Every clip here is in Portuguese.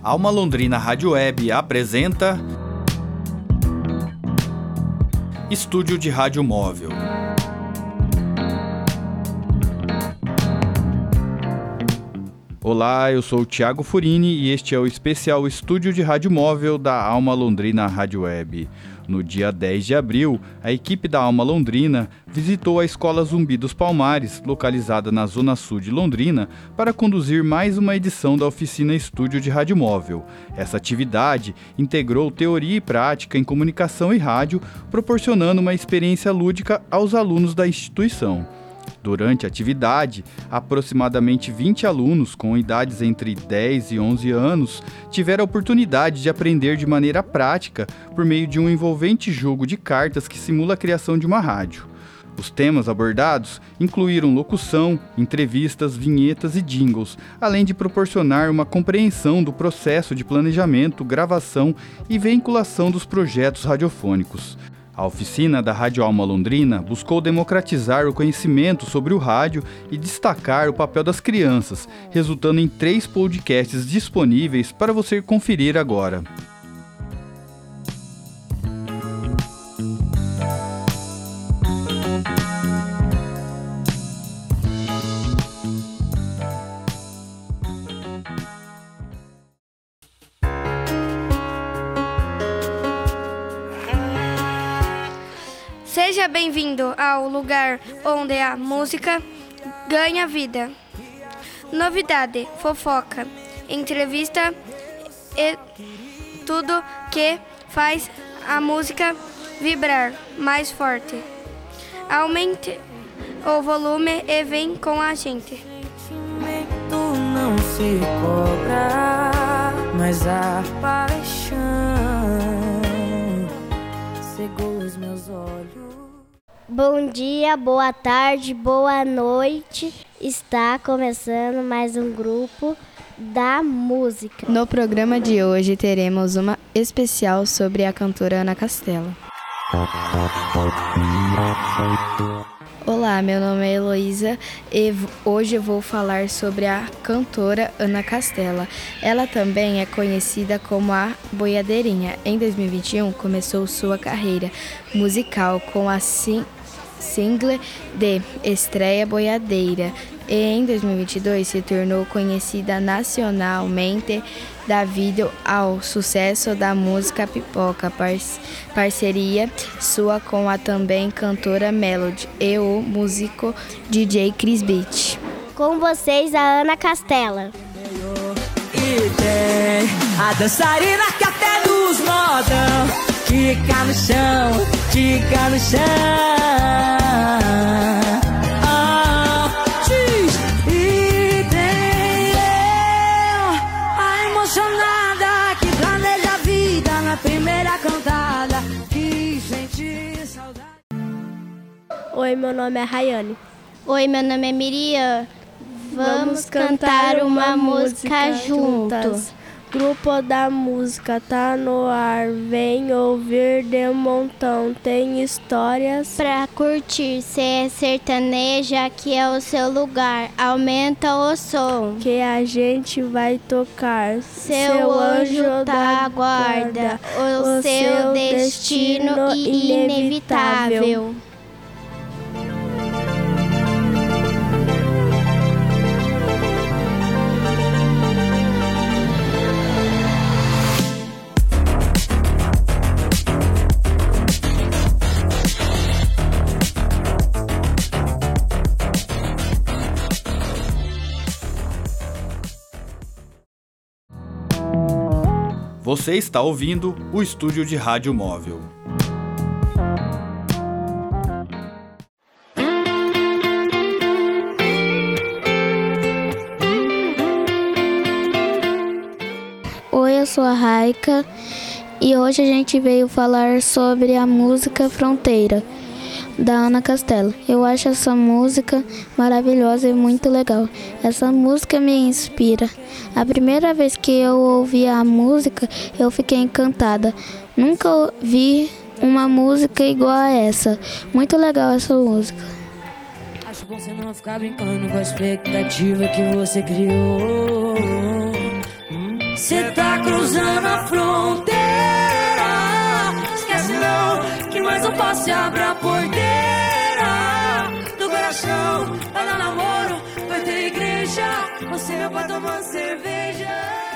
Alma Londrina Rádio Web apresenta Estúdio de Rádio Móvel. Olá, eu sou o Thiago Furini e este é o especial Estúdio de Rádio Móvel da Alma Londrina Rádio Web. No dia 10 de abril, a equipe da Alma Londrina visitou a Escola Zumbi dos Palmares, localizada na Zona Sul de Londrina, para conduzir mais uma edição da oficina Estúdio de Rádio Móvel. Essa atividade integrou teoria e prática em comunicação e rádio, proporcionando uma experiência lúdica aos alunos da instituição. Durante a atividade, aproximadamente 20 alunos com idades entre 10 e 11 anos tiveram a oportunidade de aprender de maneira prática por meio de um envolvente jogo de cartas que simula a criação de uma rádio. Os temas abordados incluíram locução, entrevistas, vinhetas e jingles, além de proporcionar uma compreensão do processo de planejamento, gravação e veiculação dos projetos radiofônicos. A oficina da Rádio Alma Londrina buscou democratizar o conhecimento sobre o rádio e destacar o papel das crianças, resultando em 3 podcasts disponíveis para você conferir agora. Seja bem-vindo ao lugar onde a música ganha vida. Novidade, fofoca, entrevista e tudo que faz a música vibrar mais forte. Aumente o volume e vem com a gente. Sentimento não se cobra, mas a paixão cegou os meus olhos. Bom dia, boa tarde, boa noite. Está começando mais um grupo da música. No programa de hoje teremos uma especial sobre a cantora Ana Castela. Olá, meu nome é Heloísa e hoje eu vou falar sobre a cantora Ana Castela. Ela também é conhecida como a Boiadeirinha. Em 2021 começou sua carreira musical com a single de estreia Boiadeira e em 2022 se tornou conhecida nacionalmente devido ao sucesso da música Pipoca, parceria sua com a também cantora Melody e o músico DJ Chris Beat. Com vocês, a Ana Castela. E tem a dançarina que até nos modão fica no chão, fica no chão. E tem eu, a emocionada que planeja a vida na primeira cantada, que sente saudade. Oi, meu nome é Rayane. Oi, meu nome é Miriam. Vamos cantar uma música juntos. Grupo da música tá no ar, vem ouvir de montão, tem histórias Pra curtir, cê é sertaneja, aqui é o seu lugar. Aumenta o som que a gente vai tocar. Seu anjo tá aguarda o seu destino inevitável. Você está ouvindo o Estúdio de Rádio Móvel. Oi, eu sou a Raika e hoje a gente veio falar sobre a música Fronteira, da Ana Castela. Eu acho essa música maravilhosa e muito legal. Essa música me inspira. A primeira vez que eu ouvi a música, eu fiquei encantada. Nunca ouvi uma música igual a essa. Muito legal essa música. Acho bom você não ficar brincando com a expectativa que você criou. Cê tá na fronteira. Esquece não, que mais um passo e abre a porteira do coração. Vai dar namoro, vai ter igreja, você e meu pai tomando cerveja.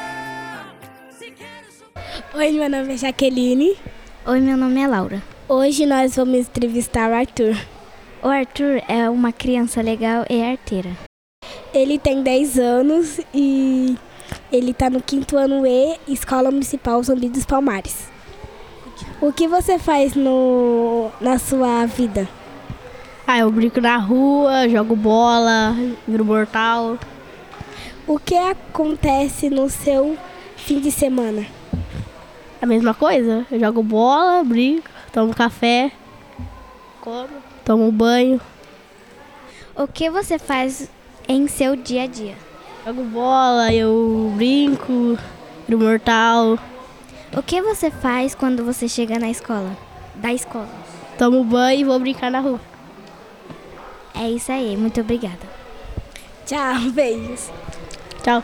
Oi, meu nome é Jaqueline. Oi, meu nome é Laura. Hoje nós vamos entrevistar o Arthur. O Arthur é uma criança legal e arteira. Ele tem 10 anos e ele está no 5º ano E, Escola Municipal Zumbi dos Palmares. O que você faz na sua vida? Eu brinco na rua, jogo bola, viro mortal. O que acontece no seu fim de semana? A mesma coisa, eu jogo bola, brinco, tomo café, como, tomo banho. O que você faz em seu dia a dia? Jogo bola, eu brinco, viro mortal. O que você faz quando você chega na escola? Da escola? Tomo banho e vou brincar na rua. É isso aí, muito obrigada. Tchau, beijos. Tchau.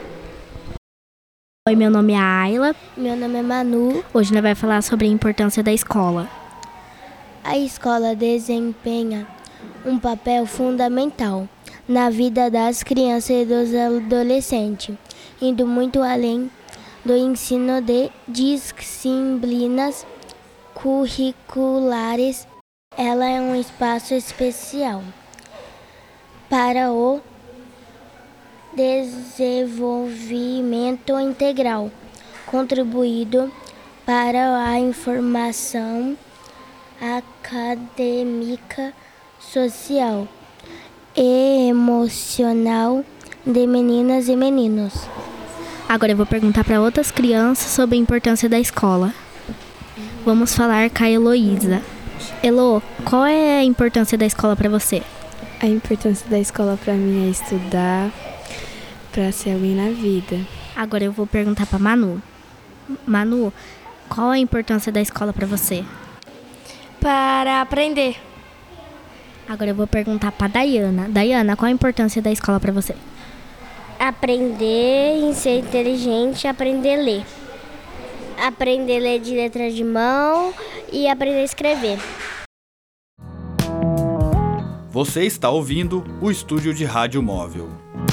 Oi, meu nome é Ayla. Meu nome é Manu. Hoje nós vamos falar sobre a importância da escola. A escola desempenha um papel fundamental na vida das crianças e dos adolescentes, indo muito além do ensino de disciplinas curriculares. Ela é um espaço especial para o desenvolvimento integral, contribuindo para a informação acadêmica, social e emocional de meninas e meninos. Agora eu vou perguntar para outras crianças sobre a importância da escola. Vamos falar com a Heloísa. Elo, qual é a importância da escola para você? A importância da escola para mim é estudar para ser alguém na vida. Agora eu vou perguntar para Manu. Manu, qual é a importância da escola para você? Para aprender. Agora eu vou perguntar para Dayana. Dayana, qual a importância da escola para você? Aprender em ser inteligente, aprender a ler. Aprender a ler de letra de mão e aprender a escrever. Você está ouvindo o Estúdio de Rádio Móvel.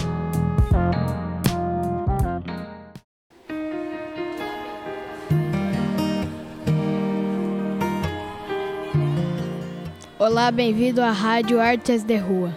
Olá, bem-vindo à Rádio Artes de Rua.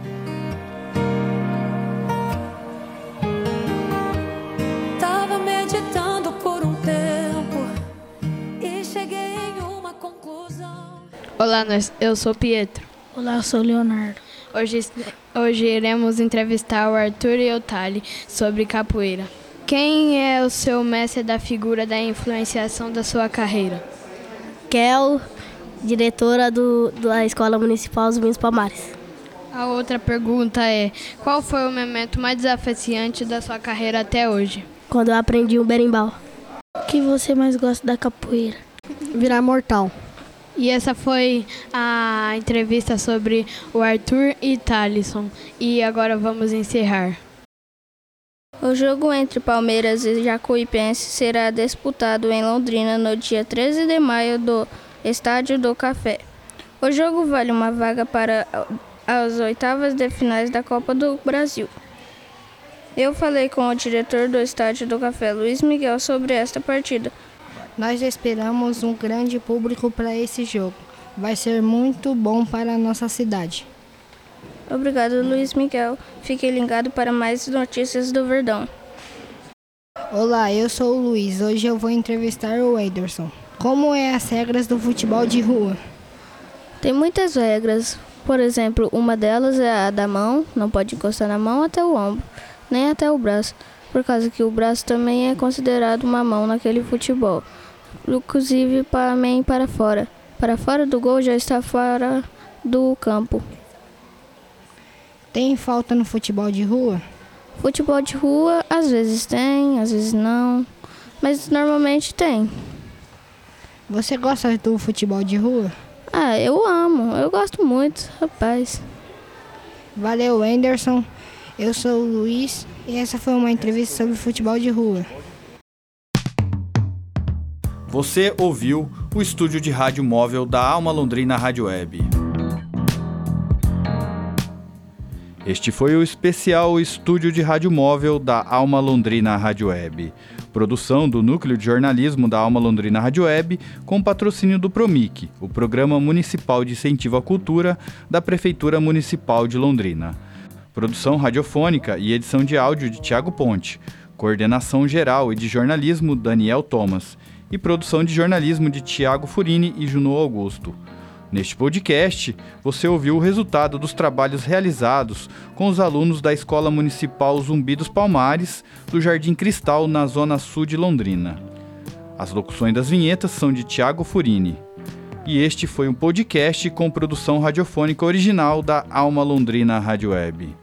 Tava meditando por um tempo e cheguei em uma conclusão. Olá, eu sou Pietro. Olá, eu sou Leonardo. Hoje iremos entrevistar o Arthur e o Thali sobre capoeira. Quem é o seu mestre da figura da influenciação da sua carreira? Kel, diretora da Escola Municipal Zumbi dos Palmares. A outra pergunta é: qual foi o momento mais desafiante da sua carreira até hoje? Quando eu aprendi o berimbau. O que você mais gosta da capoeira? Virar mortal. E essa foi a entrevista sobre o Arthur e Thalisson. E agora vamos encerrar. O jogo entre Palmeiras e Jacuipense será disputado em Londrina no dia 13 de maio do Estádio do Café. O jogo vale uma vaga para as oitavas de finais da Copa do Brasil. Eu falei com o diretor do Estádio do Café, Luiz Miguel, sobre esta partida. Nós esperamos um grande público para esse jogo. Vai ser muito bom para a nossa cidade. Obrigado, Luiz Miguel. Fique ligado para mais notícias do Verdão. Olá, eu sou o Luiz. Hoje eu vou entrevistar o Ederson. Como é as regras do futebol de rua? Tem muitas regras. Por exemplo, uma delas é a da mão. Não pode encostar na mão até o ombro, nem até o braço. Por causa que o braço também é considerado uma mão naquele futebol. Inclusive também para fora. Para fora do gol já está fora do campo. Tem falta no futebol de rua? Futebol de rua às vezes tem, às vezes não. Mas normalmente tem. Você gosta do futebol de rua? Eu amo. Eu gosto muito, rapaz. Valeu, Anderson. Eu sou o Luiz e essa foi uma entrevista sobre futebol de rua. Você ouviu o estúdio de rádio móvel da Alma Londrina Rádio Web. Este foi o especial estúdio de rádio móvel da Alma Londrina Rádio Web. Produção do Núcleo de Jornalismo da Alma Londrina Rádio Web, com patrocínio do PROMIC, o Programa Municipal de Incentivo à Cultura da Prefeitura Municipal de Londrina. Produção radiofônica e edição de áudio de Tiago Ponte. Coordenação geral e de jornalismo Daniel Thomas. E produção de jornalismo de Tiago Furini e Junô Augusto. Neste podcast, você ouviu o resultado dos trabalhos realizados com os alunos da Escola Municipal Zumbi dos Palmares, do Jardim Cristal, na Zona Sul de Londrina. As locuções das vinhetas são de Tiago Furini. E este foi um podcast com produção radiofônica original da Alma Londrina Rádio Web.